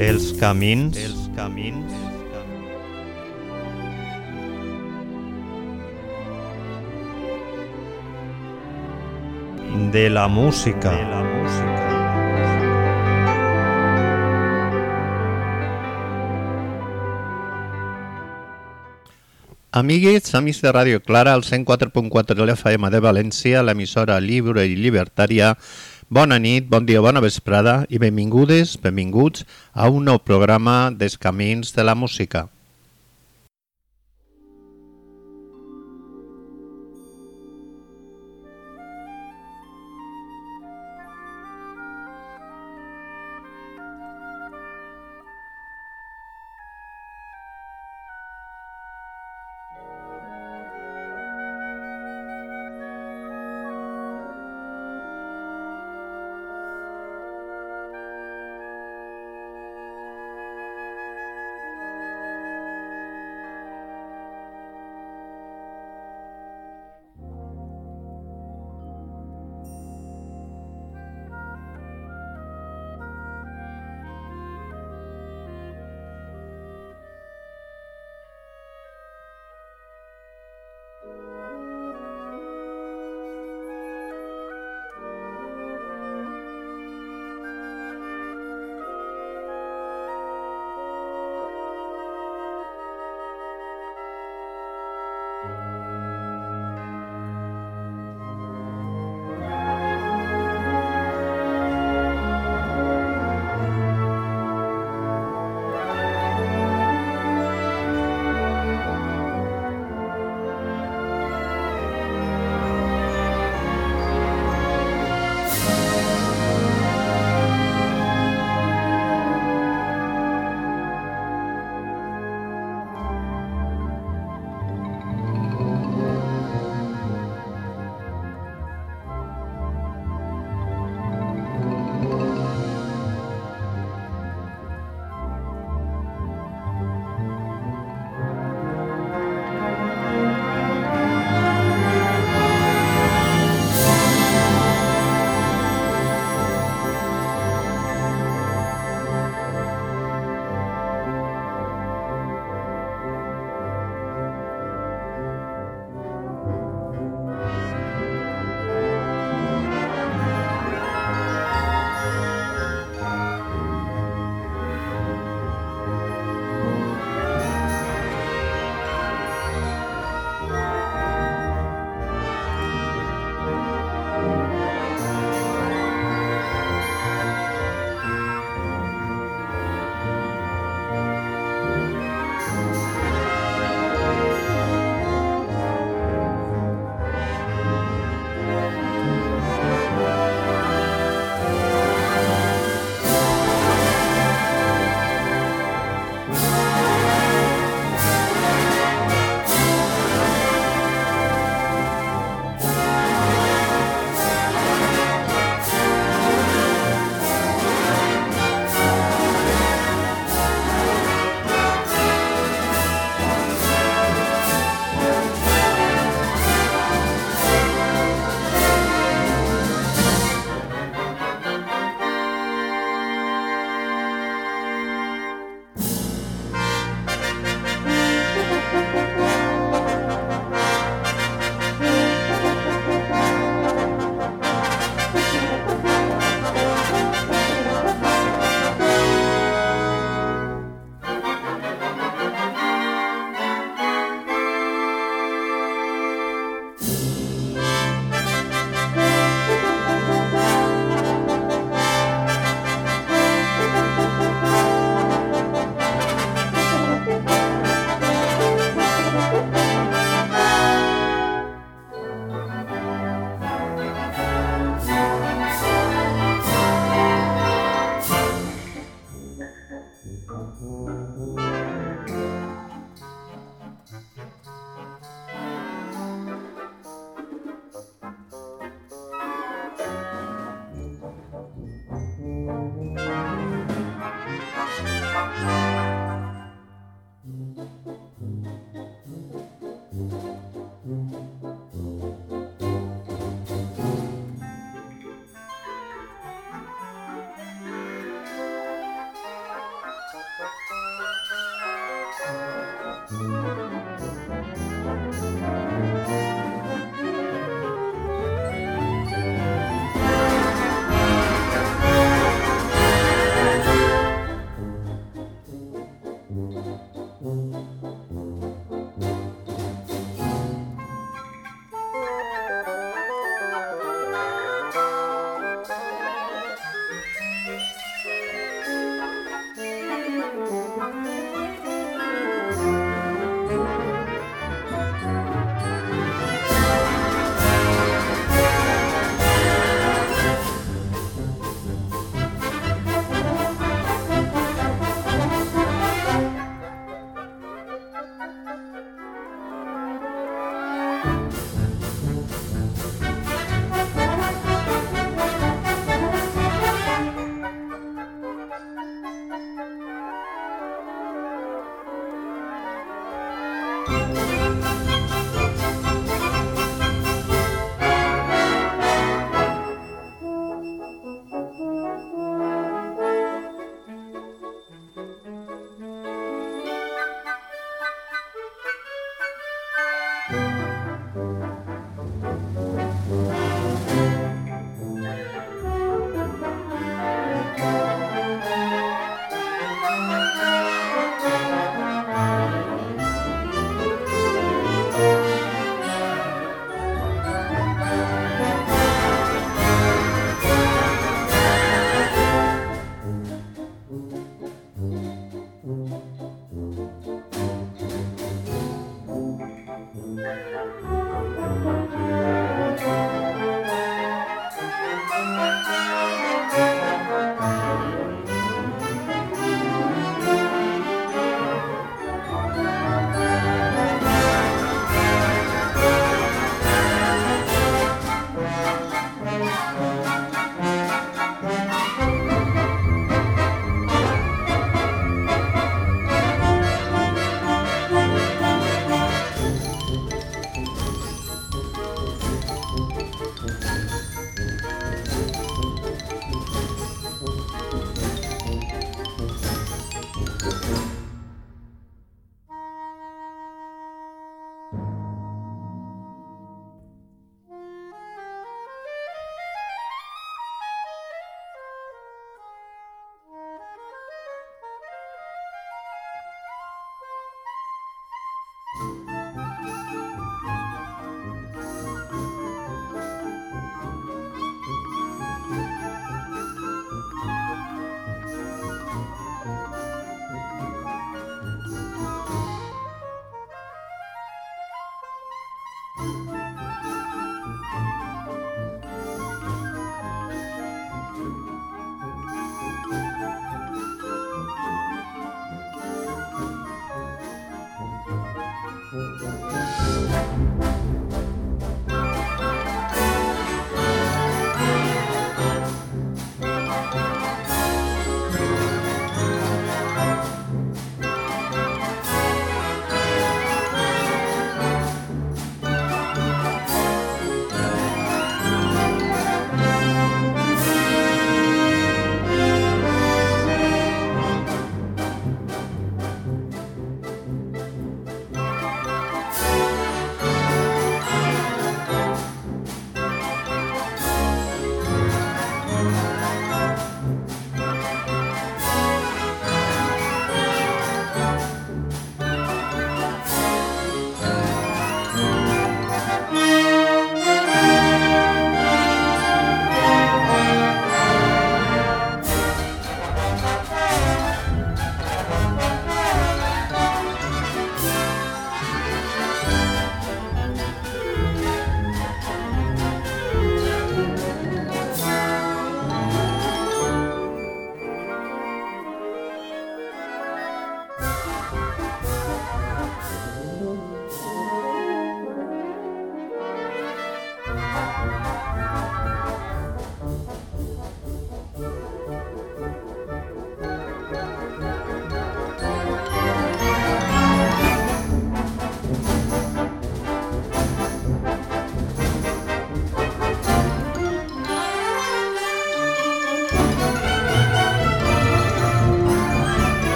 Els camins de la música. Amigues, amics de Ràdio Clara, al 104.4 de l'FM de València, l'emissora lliure i llibertària. Bona nit, bon dia, bona vesprada i benvingudes, benvinguts a un nou programa dels Camins de la Música.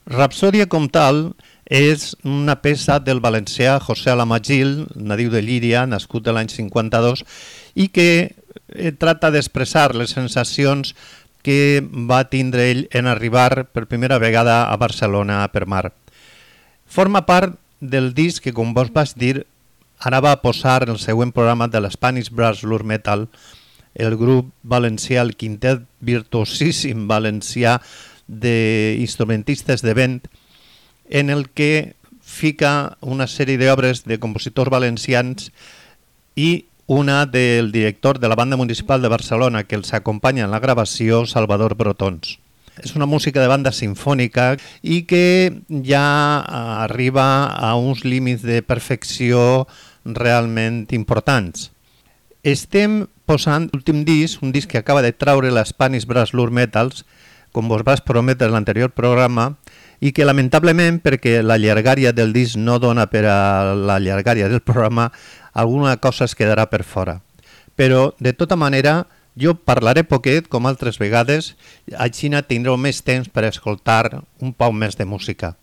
Rapsòdia com tal és una peça del valencià José Alamagil, nadiu de Llíria, nascut l'any 52, i que tracta d'expressar les sensacions que va tindre ell en arribar per primera vegada a Barcelona per mar. Forma part del disc que, com vos vaig dir, anava a posar en el següent programa de l'Spanish Brass Lure Metal, el grup valencià, el quintet virtuosíssim valencià d'instrumentistes de vent, en el que fica una sèrie d'obres de compositors valencians i una del director de la Banda Municipal de Barcelona que els acompanya en la gravació, Salvador Brotons. És una música de banda sinfònica i que ja arriba a uns límits de perfecció realment importants. Estem posant l'últim disc, un disc que acaba de traure la Spanish Brass Lure Metals, com vos vas prometre en l'anterior programa, i que lamentablement, perquè la llargària del disc no dona per a la llargària del programa, alguna cosa es quedarà per fora. Però, de tota manera, jo parlaré poquet, com altres vegades, així tindreu més temps per escoltar un poc més de música.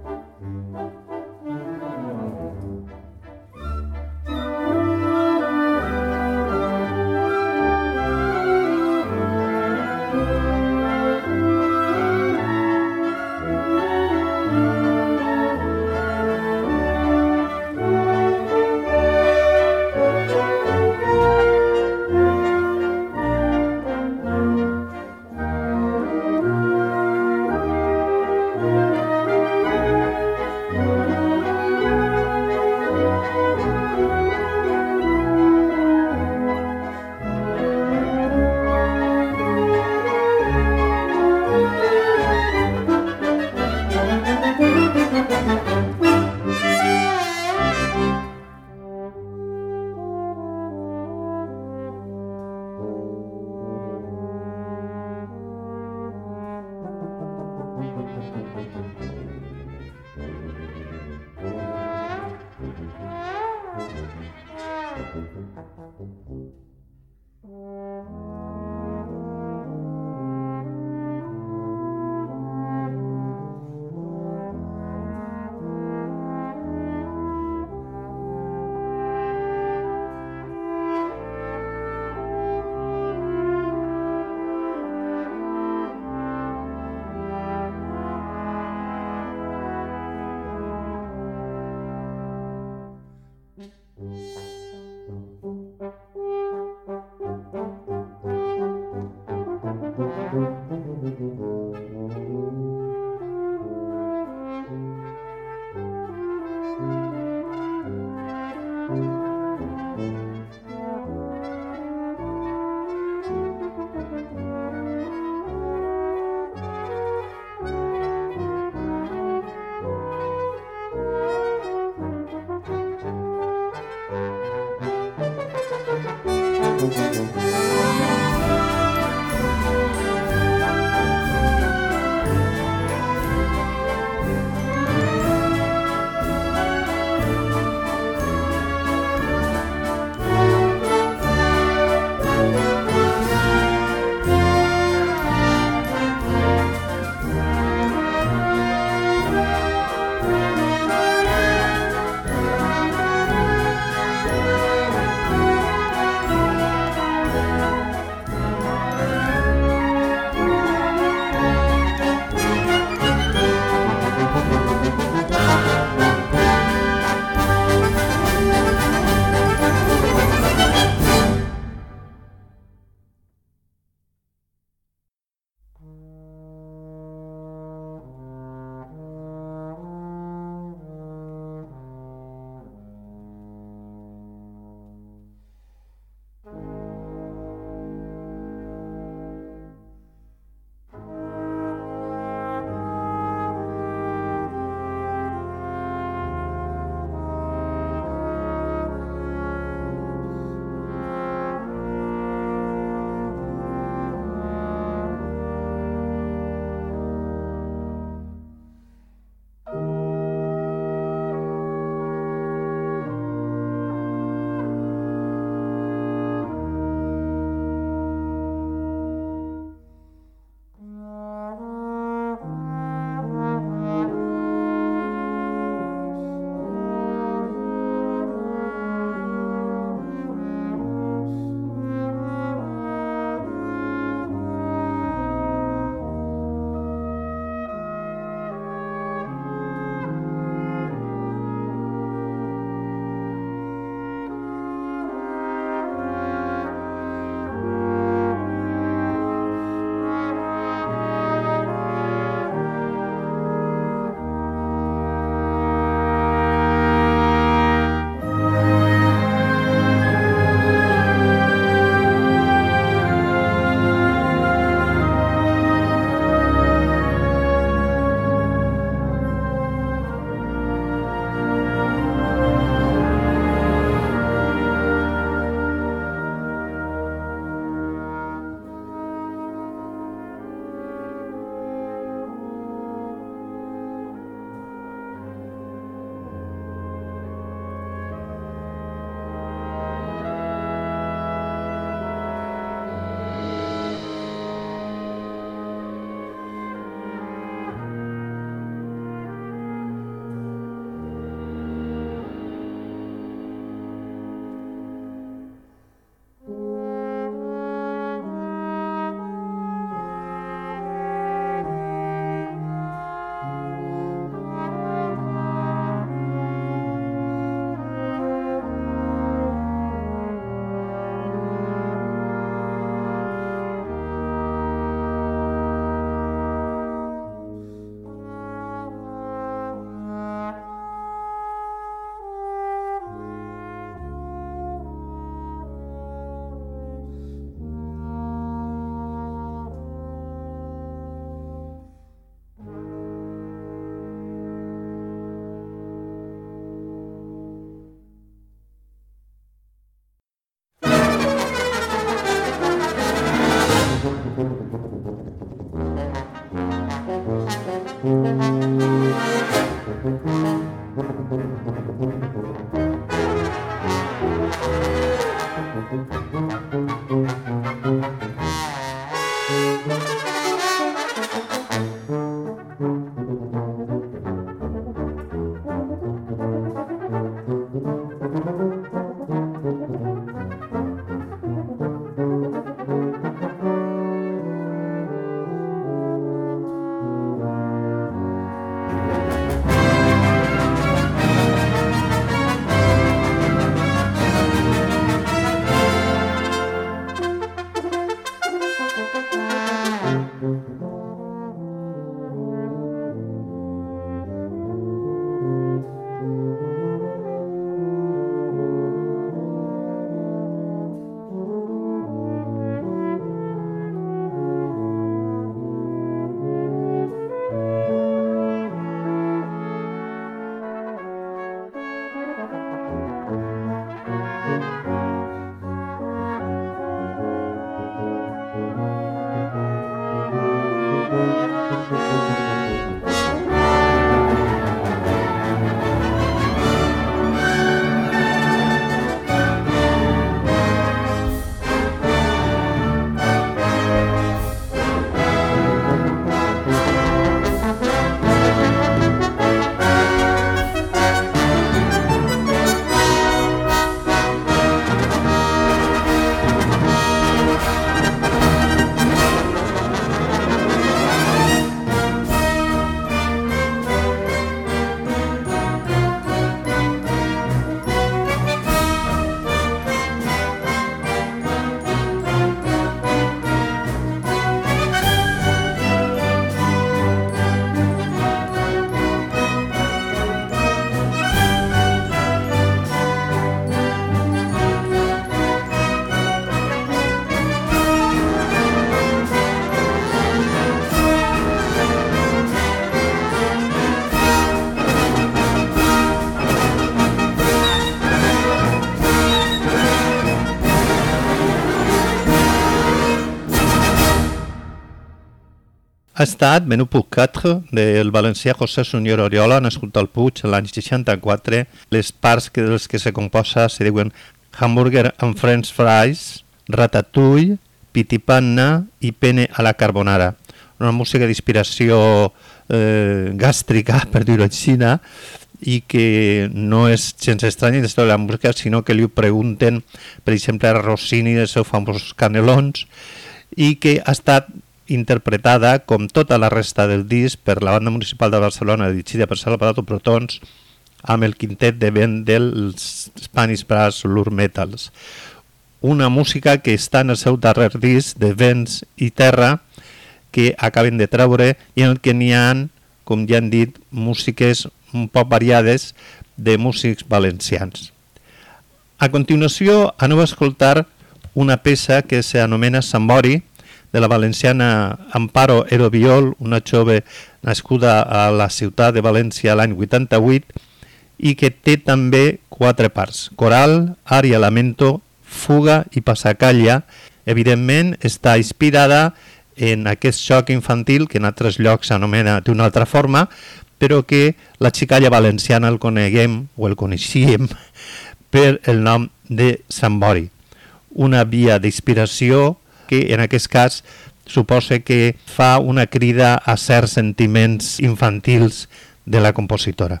ha estat Menú Puc 4 del valencià José Suñer Oriola, nascut al Puig l'any 64. Les parts de les que se composa se diuen hamburger amb french fries, ratatouille, pitipanna i pene a la carbonara. Una música d'inspiració gàstrica, per dir-ho així, i que no és gens estrany des de la música, sinó que li pregunten, per exemple, a Rossini dels seus famosos canelons, i que ha estat interpretada, com tota la resta del disc, per la Banda Municipal de Barcelona, dirigida per Salvador Protons, amb el quintet de vent dels Spanish Brass Lure Metals. Una música que està en el seu darrer disc de Vents i Terra, que acaben de treure i en el que n'hi ha, com ja han dit, músiques un poc variades de músics valencians. A continuació aneu a escoltar una peça que s'anomena Sambori, de la valenciana Amparo Erobiol, una jove nascuda a la ciutat de València l'any 88, i que té també 4 parts: coral, ària, lamento, fuga i passacalla. Evidentment està inspirada en aquest joc infantil que en altres llocs s'anomena d'una altra forma, però que la xicalla valenciana el coneguem o el coneixíem per el nom de Sambori. Una via d'inspiració que en aquest cas suposa que fa una crida a certs sentiments infantils de la compositora.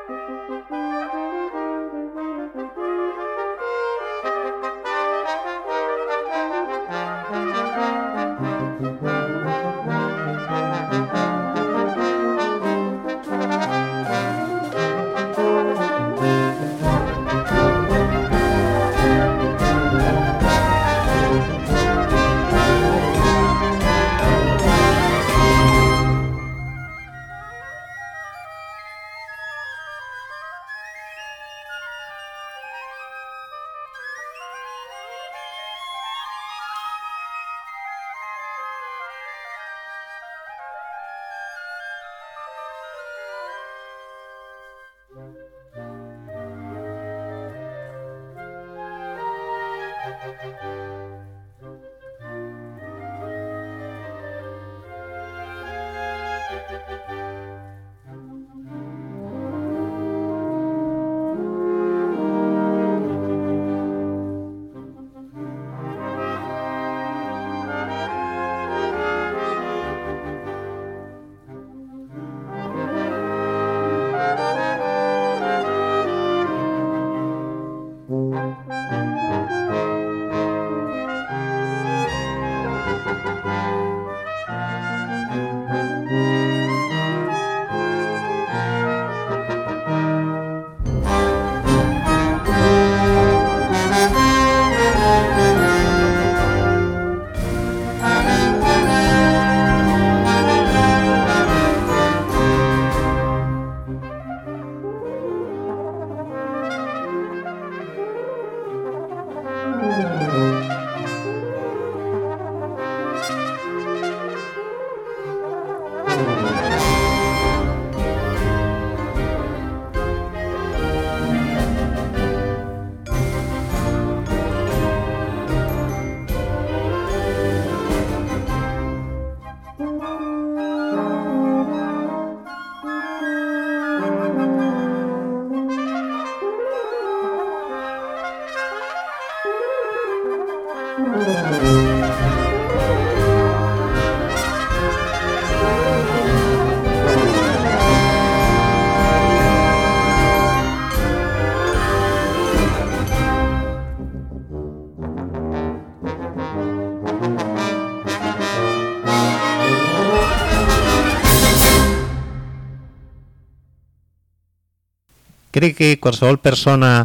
Crec que qualsevol persona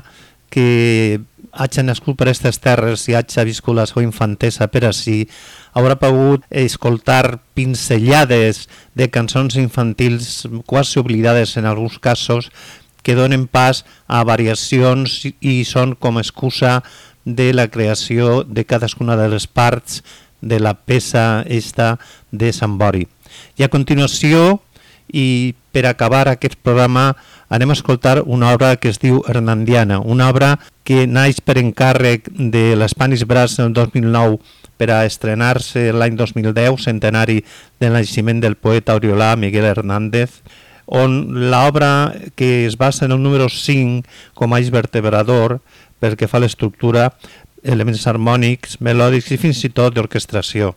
que hagi nascut per aquestes terres i hagi viscut la seva infantesa per ací haurà pogut escoltar pinzellades de cançons infantils quasi oblidades en alguns casos que donen pas a variacions i són com a excusa de la creació de cadascuna de les parts de la peça esta de Sant Bori. I a continuació, i per acabar aquest programa, anem a escoltar una obra que es diu Hernandiana, una obra que naix per encàrrec de l'Spanish Brass en el 2009 per a estrenar-se l'any 2010, centenari del naixement del poeta oriolà Miguel Hernández, on l'obra que es basa en el número 5 com a eix vertebrador perquè fa l'estructura, elements harmònics, melòdics i fins i tot d'orquestració.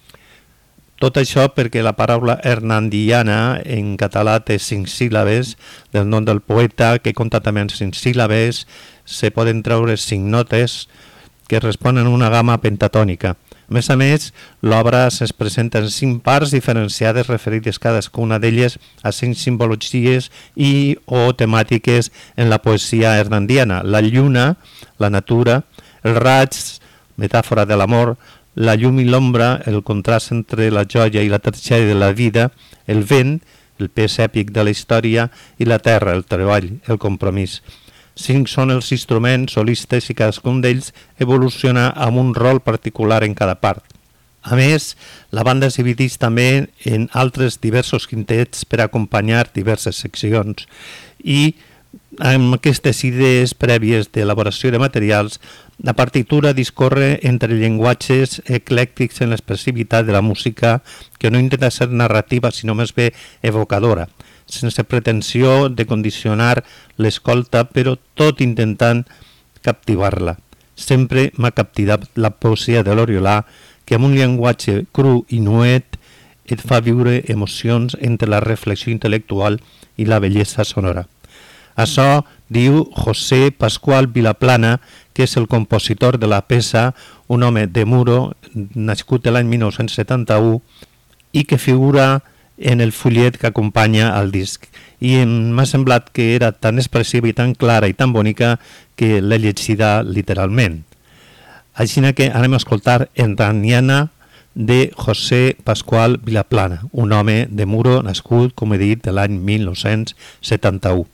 Tot això perquè la paraula hernandiana en català té 5 síl·labes del nom del poeta, que compta també amb 5 síl·labes, se poden treure 5 notes que responen a una gamma pentatònica. A més, l'obra es presenta en 5 parts diferenciades referides cadascuna d'elles a 5 simbologies i o temàtiques en la poesia hernandiana: la lluna, la natura, el raig, metàfora de l'amor, la llum i l'ombra, el contrast entre la joia i la tragèdia de la vida, el vent, el pes èpic de la història, i la terra, el treball, el compromís. 5 són els instruments solistes i cadascun d'ells evoluciona amb un rol particular en cada part. A més, la banda es divideix també en altres diversos quintets per acompanyar diverses seccions i amb aquestes idees prèvies d'elaboració de materials, la partitura discorre entre llenguatges eclèctics en l'expressivitat de la música que no intenta ser narrativa sinó més bé evocadora, sense pretensió de condicionar l'escolta, però tot intentant captivar-la. Sempre m'ha captivat la poesia de l'Oriolà, que amb un llenguatge cru i nuet et fa viure emocions entre la reflexió intel·lectual i la bellesa sonora. Això diu José Pascual Vilaplana, que és el compositor de la peça, un home de Muro, nascut l'any 1971, i que figura en el fullet que acompanya el disc. I m'ha semblat que era tan expressiva i tan clara i tan bonica que l'he llegida literalment. Així que anem a escoltar Enraniana de José Pascual Vilaplana, un home de Muro nascut, com he dit, l'any 1971.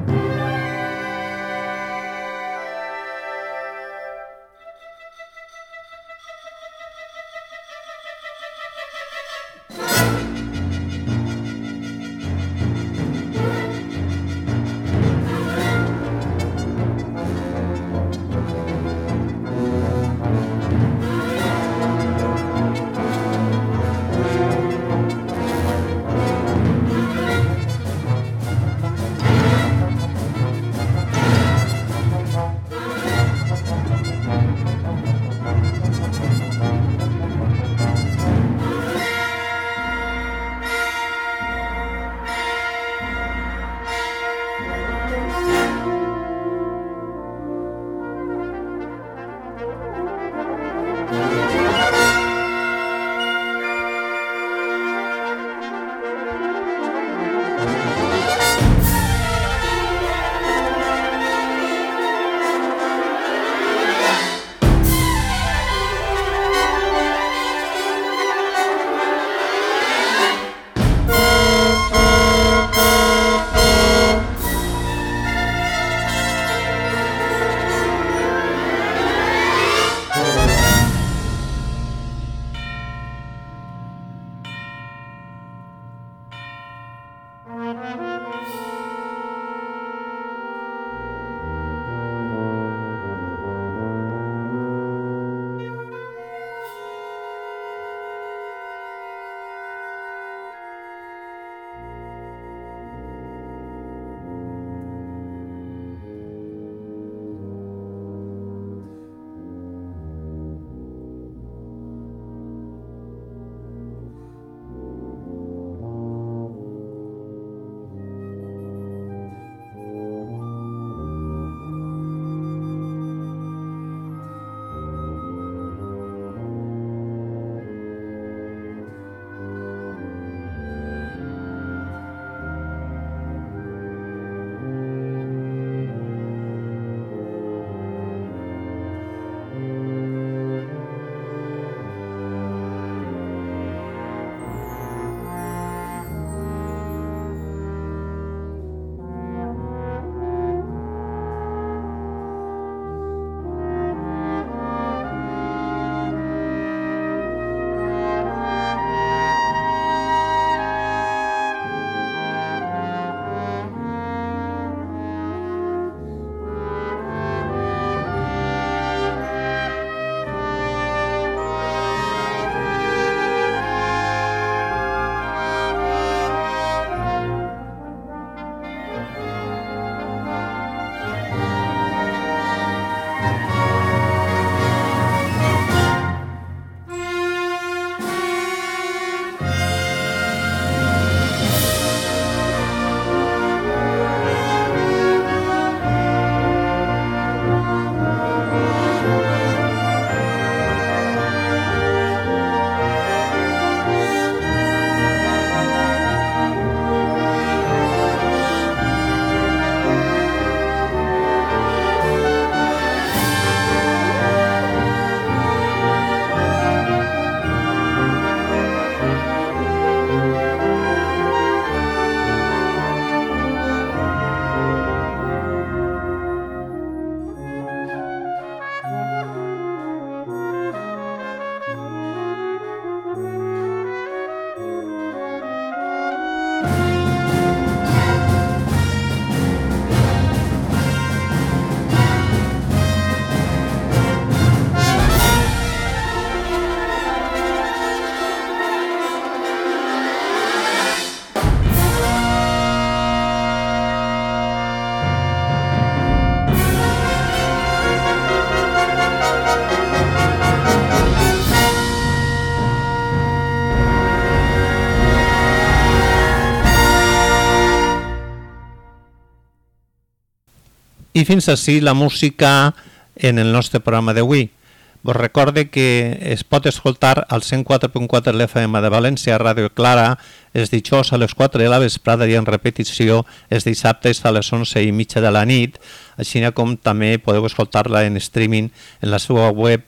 I fins ací la música en el nostre programa d'avui. Vos recorde que es pot escoltar al 104.4 l'FM de València, Ràdio Clara, els dijous a les 4 de la vesprada i en repetició els dissabtes a les 11:30 de la nit, així com també podeu escoltar-la en streaming en la seva web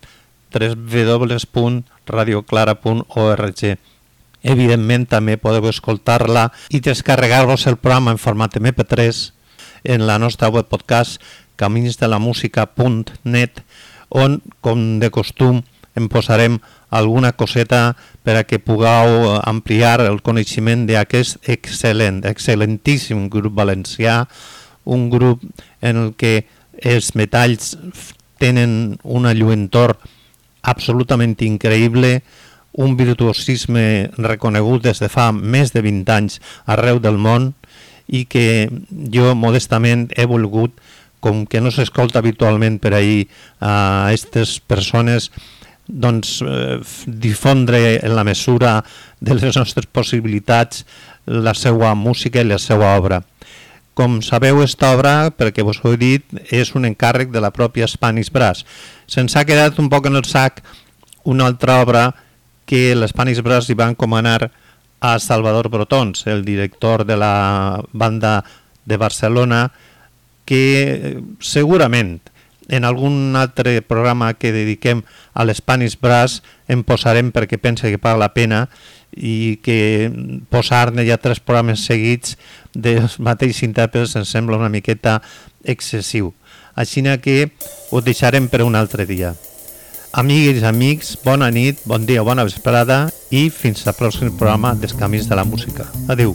www.radioclara.org. Evidentment també podeu escoltar-la i descarregar-vos el programa en format MP3 en la nostra web podcast caminsdelamusica.net, on, com de costum, em posarem alguna coseta per a que pugueu ampliar el coneixement d'aquest excel·lentíssim grup valencià, un grup en el que els metalls tenen una lluentor absolutament increïble, un virtuosisme reconegut des de fa més de 20 anys arreu del món i que jo modestament he volgut, com que no s'escolta habitualment per ahir a aquestes persones, doncs difondre en la mesura de les nostres possibilitats la seva música i la seva obra. Com sabeu, aquesta obra, perquè vos ho he dit, és un encàrrec de la pròpia Spanish Brass. Se'ns ha quedat un poc en el sac una altra obra que l'Spanish Brass hi va encomanar a Salvador Brotons, el director de la banda de Barcelona, que segurament en algun altre programa que dediquem a l'Spanish Brass en posarem perquè pense que paga la pena i que posar-ne ja 3 programes seguits dels mateixos intèrprets em sembla una miqueta excessiu. Així que ho deixarem per un altre dia. Amigues i amics, bona nit, bon dia, bona vesprada i fins al pròxim programa dels Camins de la Música. Adéu.